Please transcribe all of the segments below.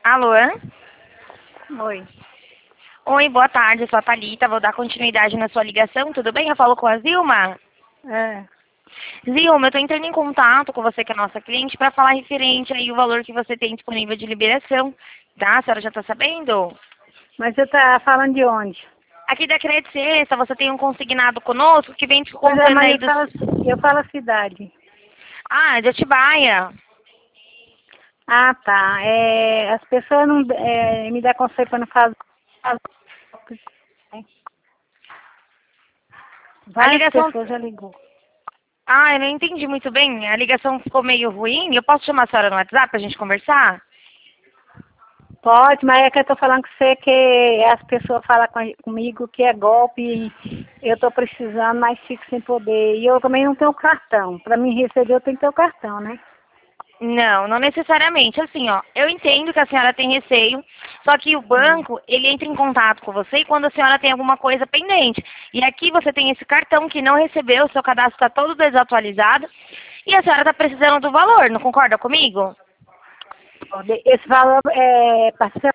Alô? Oi. Oi, boa tarde, eu sou a Thalita, vou dar continuidade na sua ligação, tudo bem? Eu falo com a Zilma. É. Zilma, eu estou entrando em contato com você, que é nossa cliente, para falar referente aí o valor que você tem disponível de liberação, tá? A senhora já está sabendo? Mas você tá falando de onde? Aqui da Crédito Sexta, você tem um consignado conosco que vem Pois é, contando mas aí dos... eu falo a cidade. Ah, de Atibaia. Ah, tá. As pessoas não me dão conselho para não fazer. A Várias ligação... pessoas já ligou. Ah, eu não entendi muito bem, a ligação ficou meio ruim. Eu posso chamar a senhora no WhatsApp pra gente conversar? Pode, mas é que eu tô falando com você que as pessoas falam comigo que é golpe e eu tô precisando, mas fico sem poder. E eu também não tenho cartão. Para mim receber eu tenho que ter o cartão, né? Não, não necessariamente. Assim, ó, eu entendo que a senhora tem receio, só que o banco, ele entra em contato com você quando a senhora tem alguma coisa pendente. E aqui você tem esse cartão que não recebeu, o seu cadastro está todo desatualizado, e a senhora está precisando do valor, não concorda comigo? Esse valor é parcelado.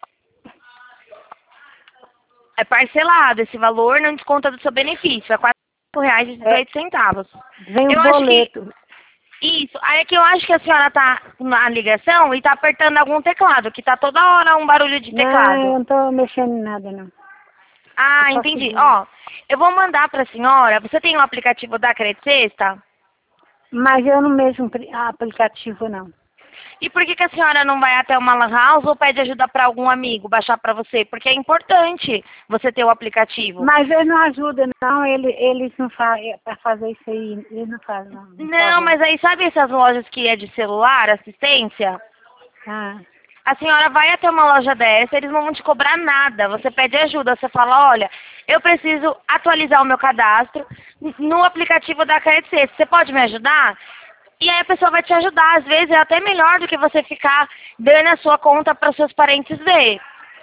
É parcelado, esse valor não desconta do seu benefício, é R$ 4,18. Vem o Eu acho que boleto. isso, aí é que eu acho que a senhora tá na ligação e tá apertando algum teclado, que tá toda hora um barulho de Não, eu teclado. não tô mexendo em nada, não. Eu Ah, só entendi. seguro. Ó, eu vou mandar pra senhora, você tem o aplicativo da Crédito Sexta? Mas eu não mexo em aplicativo, não. E por que a senhora não vai até uma lan house ou pede ajuda pra algum amigo baixar pra você? Porque é importante você ter o aplicativo. Mas eles não ajudam, não. Eles não fazem, para fazer isso aí, eles não fazem, não, por Não, favor. mas aí sabe essas lojas que é de celular, assistência? Ah, A senhora vai até uma loja dessa, eles não vão te cobrar nada. Você pede ajuda, você fala, olha, eu preciso atualizar o meu cadastro no aplicativo da KSC. Você pode me ajudar? E aí a pessoa vai te ajudar. Às vezes é até melhor do que você ficar dando a sua conta para os seus parentes ver.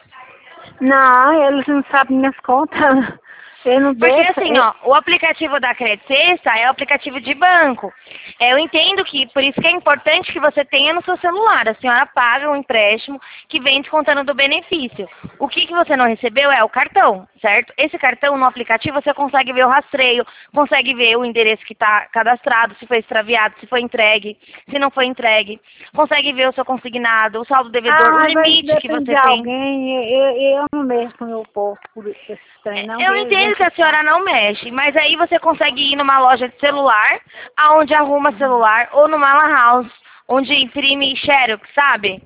não, eles não sabem minhas contas. Eles não Porque deixam. assim, ó, o aplicativo da Crédito Sexta é o aplicativo de banco. Eu entendo que, por isso que é importante que você tenha no seu celular. A senhora paga um empréstimo que vem descontando do benefício. O que você não recebeu é o cartão, certo? Esse cartão no aplicativo você consegue ver o rastreio, consegue ver o endereço que está cadastrado, se foi extraviado, se foi entregue, se não foi entregue. Consegue ver o seu consignado, o saldo devedor, o Mas isso limite que depende de você tem. alguém. Eu não mexo com o meu povo por esse trem, não. Eu Eles entendo que enchem a o saco. senhora não mexe, mas aí você consegue ir numa loja de celular, aonde arruma celular, ou numa lan house, onde imprime xerox, sabe?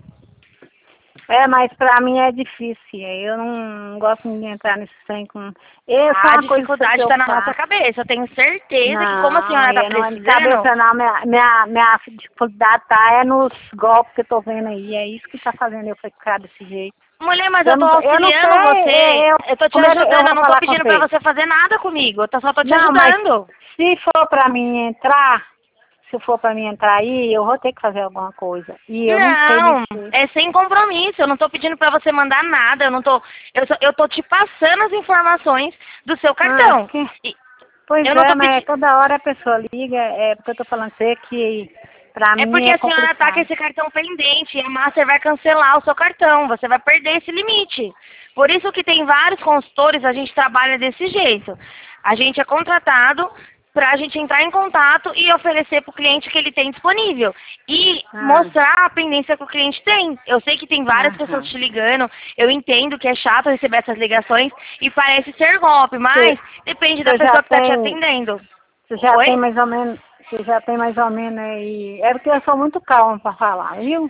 Mas pra mim é difícil. Eu não gosto de entrar nesse trem com. Essa é A uma coisa que dificuldade eu está na nossa faço. cabeça. Eu tenho certeza que como a Não, senhora está eu não é de precisando, cabeça não. Minha dificuldade tá nos golpes que eu tô vendo aí. É isso que tá fazendo eu ficar desse jeito. mulher, mas eu tô Eu não auxiliando sei, você, eu tô te como é que eu ajudando, eu vou não tô falar com pedindo pra você? você fazer nada comigo, eu só tô te Não, mas ajudando. se for pra mim entrar, se for pra mim entrar aí, eu vou ter que fazer alguma coisa. E eu não sei Não, mexer. é sem compromisso. Eu não tô pedindo pra você mandar nada. Eu tô te passando as informações do seu Ah, cartão. E pois eu não é, tô mas pedindo. toda hora a pessoa liga, porque eu tô falando com você que pra É mim porque é a senhora tá com complicado. esse cartão pendente e a Master vai cancelar o seu cartão. Você vai perder esse limite. Por isso que tem vários consultores, a gente trabalha desse jeito. A gente é contratado para a gente entrar em contato e oferecer para o cliente que ele tem disponível. E Ah, mostrar a pendência que o cliente tem. Eu sei que tem várias pessoas aham. te ligando, eu entendo que é chato receber essas ligações e parece ser golpe, mas Você, depende da você já pessoa que está te tem, atendendo. você já Oi? tem mais ou menos, você já tem mais ou menos aí. É porque eu sou muito calma para falar, viu?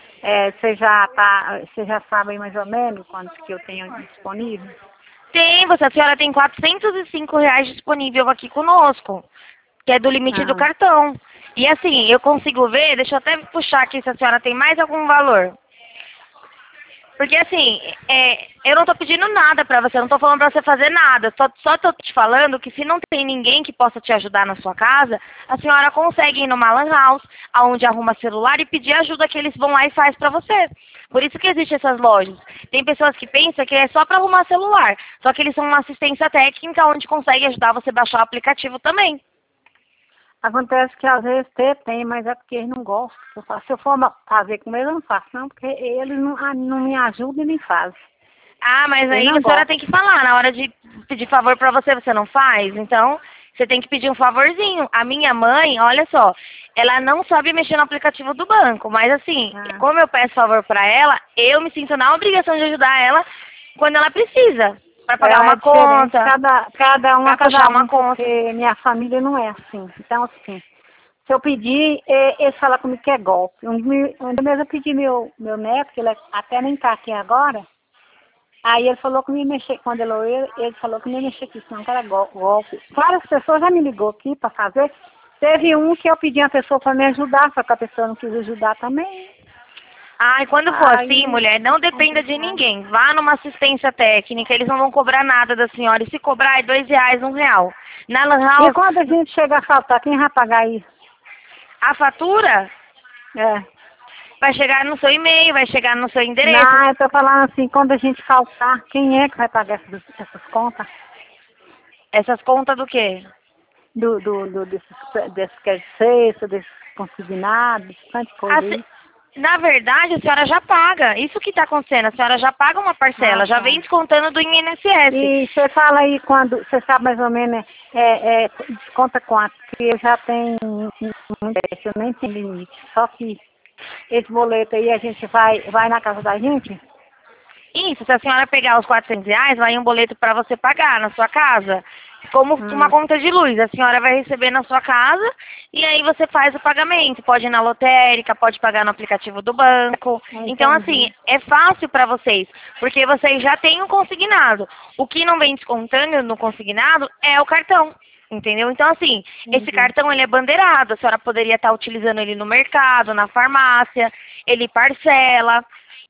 Você já sabe aí mais ou menos quanto que eu tenho disponível? Tem, a senhora tem R$ 405 disponível aqui conosco, que é do limite do Ah, cartão. E assim, eu consigo ver, deixa eu até puxar aqui se a senhora tem mais algum valor. Porque assim, eu não tô pedindo nada pra você, eu não tô falando pra você fazer nada. Só tô te falando que se não tem ninguém que possa te ajudar na sua casa, a senhora consegue ir numa lan house, aonde arruma celular e pedir ajuda que eles vão lá e faz pra você. Por isso que existem essas lojas. Tem pessoas que pensam que é só pra arrumar celular, só que eles são uma assistência técnica onde consegue ajudar você a baixar o aplicativo também. Acontece que às vezes tem, mas é porque eles não gostam que eu faço. Se eu for fazer com eles, eu não faço, não, porque eles não me ajudam e nem fazem. Ah, mas Eles aí não a senhora gostam. tem que falar, na hora de pedir favor pra você, você não faz? Então, você tem que pedir um favorzinho. A minha mãe, olha só, ela não sabe mexer no aplicativo do banco, mas assim, Ah, como eu peço favor pra ela, eu me sinto na obrigação de ajudar ela quando ela precisa, pra pagar é uma diferente, conta, cada puxar uma um, conta. porque minha família não é assim. Então, assim, se eu pedir, eles falam comigo que é golpe. Um dia mesmo eu pedi meu neto, que ele até nem tá aqui agora. Aí ele falou que não ia mexer, quando ele falou que não ia mexer aqui, senão que era golpe. Várias pessoas já me ligou aqui para fazer. Teve um que eu pedi uma pessoa para me ajudar, só que a pessoa não quis ajudar também. Ai, quando for assim, Aí mulher, não é dependa de complicado. ninguém. Vá numa assistência técnica, eles não vão cobrar nada da senhora. E se cobrar é R$ 2, R$ 1. Na Lan E House, quando a gente chega a faltar, quem vai pagar isso? a fatura É. vai chegar no seu e-mail, vai chegar no seu endereço. Não, eu tô falando assim, quando a gente faltar, quem é que vai pagar essas contas? Essas contas do quê? Desses que é de sexta, desses consignados, tanta coisa Assim, aí. na verdade, a senhora já paga. Isso que está acontecendo. A senhora já paga uma Ah, parcela, já tá. vem descontando do INSS. E você fala aí quando, você sabe mais ou menos, desconta quanto? Que eu já tenho eu nem tenho limite. Só que esse boleto aí a gente vai na casa da gente? Isso, se a senhora pegar os R$ 400, vai um boleto para você pagar na sua casa, como uma Hum, conta de luz. A senhora vai receber na sua casa e aí você faz o pagamento. Pode ir na lotérica, pode pagar no aplicativo do banco. Então, assim, entendi. é fácil para vocês, porque vocês já têm um consignado. O que não vem descontando no consignado é o cartão. Entendeu? Então, assim, esse Entendi. cartão ele é bandeirado. A senhora poderia estar utilizando ele no mercado, na farmácia, ele parcela.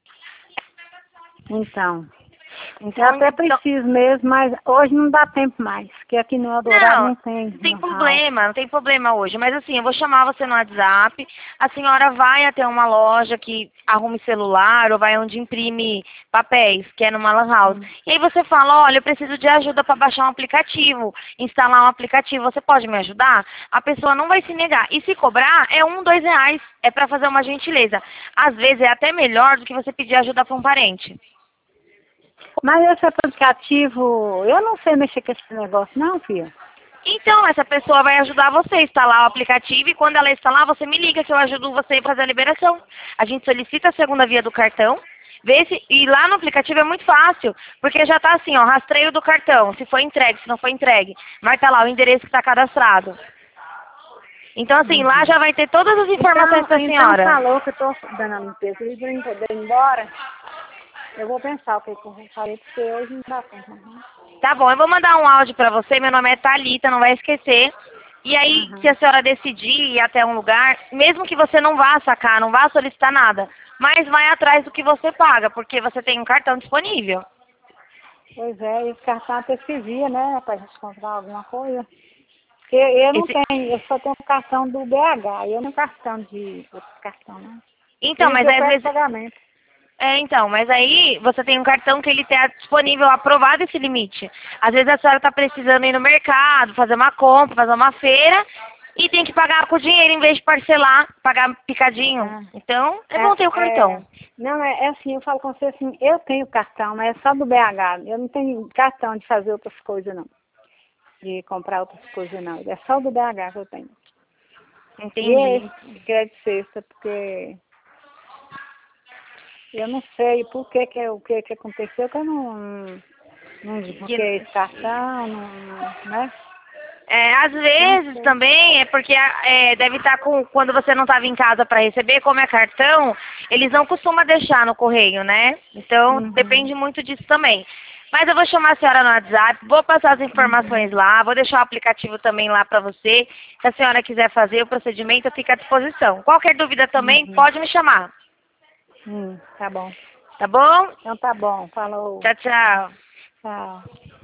Então, eu Então, até preciso mesmo, mas hoje não dá tempo mais, porque aqui no Eldorado não, não tem não tem no house. problema, não tem problema hoje. Mas assim, eu vou chamar você no WhatsApp. A senhora vai até uma loja que arrume celular ou vai onde imprime papéis, que é numa lan house. Hum. E aí você fala, olha, eu preciso de ajuda para baixar um aplicativo, instalar um aplicativo. Você pode me ajudar? A pessoa não vai se negar. E se cobrar, é R$ 1, R$ 2. É para fazer uma gentileza. Às vezes é até melhor do que você pedir ajuda para um parente. Mas esse aplicativo, eu não sei mexer com esse negócio não, filha. Então, essa pessoa vai ajudar você a instalar o aplicativo e quando ela instalar, você me liga que eu ajudo você a fazer a liberação. A gente solicita a segunda via do cartão, vê se, e lá no aplicativo é muito fácil, porque já está assim, ó, rastreio do cartão, se foi entregue, se não foi entregue. Vai estar lá o endereço que está cadastrado. Então, assim, lá Uhum. já vai ter todas as informações da Então senhora. falou que eu tô dando a limpeza e pra eu poder ir embora. Eu vou pensar o que que eu vou fazer, porque hoje não dá tempo. Uhum. Tá bom, eu vou mandar um áudio pra você, meu nome é Thalita, não vai esquecer. E aí, se Uhum. a senhora decidir ir até um lugar, mesmo que você não vá sacar, não vá solicitar nada, mas vai atrás do que você paga, porque você tem um cartão disponível. Pois é, e esse cartão até servia, né, pra gente comprar alguma coisa. Porque eu não Esse- tenho, eu só tenho o cartão do BH, eu não tenho cartão de outro cartão, né? Então, E mas eu às peço vezes. pagamento. Mas aí você tem um cartão que ele está disponível, aprovado esse limite. Às vezes a senhora está precisando ir no mercado, fazer uma compra, fazer uma feira, e tem que pagar com dinheiro em vez de parcelar, pagar picadinho. Ah, Então, é bom ter o cartão. não, é assim, eu falo com você assim, eu tenho cartão, mas é só do BH. Eu não tenho cartão de fazer outras coisas, não. De comprar outras coisas, não. É só do BH que eu tenho. E é Entendi. esse de crédito sexta, porque eu não sei o que que aconteceu, que eu não Que- desbloqueei esse cartão, né? às Não vezes sei. também é porque deve estar quando você não estava em casa para receber, como é cartão, eles não costumam deixar no correio, né? Então Uhum, depende muito disso também. Mas eu vou chamar a senhora no WhatsApp, vou passar as uhum, informações lá, vou deixar o aplicativo também lá para você. Se a senhora quiser fazer o procedimento, eu fico à disposição. Qualquer dúvida também, uhum. pode me chamar, Tá bom. tá bom? Então tá bom, falou. Tchau, tchau. Tchau.